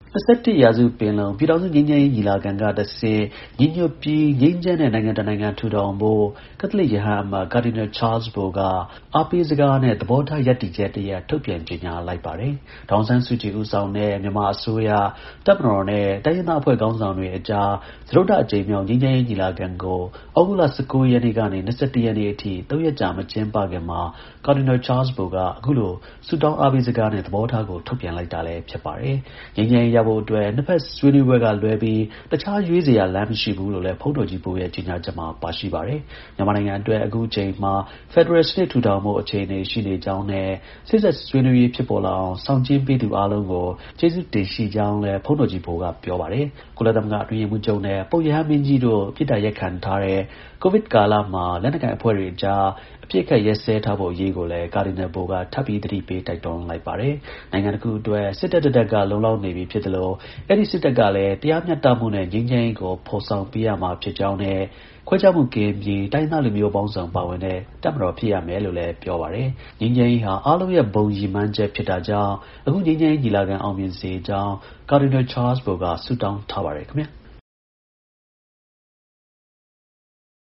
21 ရာစုပင်လုံပြည်ထောင်စုငြိမ်းချမ်းရေးညီလာခံကတဆင့်ညီညွတ်ပြီးငြိမ်းချမ်းတဲ့နိုင်ငံတစ်နိုင်ငံထူထောင်ဖို့ကက်သလစ်ရဟန်းအမတ် ကာဒီနယ်ချားလ်စ်ဘိုကအားပေးစကားနဲ့သဘောထားရပ်တည်ချက်တစ်ရပ်ထုတ်ပြန်ကြေညာလိုက်ပါတယ်။ ဒေါ်အောင်ဆန်းစုကြည်ဦးဆောင်တဲ့မြန်မာအစိုးရတပ်မတော်နဲ့တိုင်းရင်းသားအဖွဲ့ခေါင်းဆောင်တွေအကြားစတုတ္ထအကြိမ်မြောက်ငြိမ်းချမ်းရေးညီလာခံကို ဩဂုတ်လ 19 ရက်နေ့ကနေ 21 ရက်နေ့အထိ 3 ရက်ကြာမကျင်းပခင်မှာ ကာဒီနယ်ချားလ်စ်ဘိုက အခုလိုဆုတောင်းအားပေးစကားနဲ့သဘောထားကိုထုတ်ပြန်လိုက်တာလည်းဖြစ်ပါတယ်။ ငြိမ်းချမ်းရေးရဖို့အတွက်နှစ်ဖက်ဆွေးနွေးပွဲကလွဲပြီးတခြားရွေးစရာလမ်းမရှိဘူးလို့လည်းဘုန်းတော်ကြီးဘိုရဲ့ကြေညာချက်မှာပါရှိပါတယ်။ မြန်မာနိုင်ငံအတွက် အခုအချိန်မှာ ဖက်ဒရယ်စနစ်ထူထောင်ဖို့အခြေအနေရှိနေကြောင်းနဲ့ စေ့စပ်ဆွေးနွေးရေးဖြစ်ပေါ်လာအောင်ဆောင်ကျဉ်းပေးသူအားလုံးကိုကျေးဇူးတင်ရှိကြောင်းလည်းဘုန်းတော်ကြီးဘိုကပြောပါတယ်။ ကုလသမဂ္ဂအတွင်းရေးမှူးချုပ်နဲ့ပုပ်ရဟန်းမင်းကြီးတို့မေတ္တာရပ်ခံထားတဲ့COVIDကာလမှာလက်နက်ကိုင်အဖွဲ့တွေအကြားအပစ်အခတ်ရပ်စဲထားဖို့အရေးကိုလည်းကာဒီနယ်ဘိုကထပ်ပြီးသတိပေးတိုက်တွန်းလိုက်ပါတယ်။ နိုင်ငံတစ်ခုအတွက်စစ်တပ်တစ်တပ်ကလုံလောက်နေပြီဖြစ်သလိုအဲဒီစစ်တပ်ကလည်းတရားမျှတမှုနဲ့ငြိမ်းချမ်းရေးကိုဖော်ဆောင်ပေးရမှာဖြစ်ကြောင်းနဲ့ခွဲခြားမှုကင်းပြီးတိုင်းရင်းသားလူမျိုးပေါင်းစုံပါဝင်တဲ့တပ်မတော်ဖြစ်ရမယ်လို့လည်းပြောပါတယ်။ ငြိမ်းချမ်းရေးဟာအားလုံးရဲ့ဘုံရည်မှန်းချက်ဖြစ်တာကြောင့်အခုငြိမ်းချမ်းရေးညီလာခံအောင်မြင်စေကြောင်းကာဒီနယ်ချားလ်စ်ဘိုကဆုတောင်းထားပါတယ်ခင်ဗျာ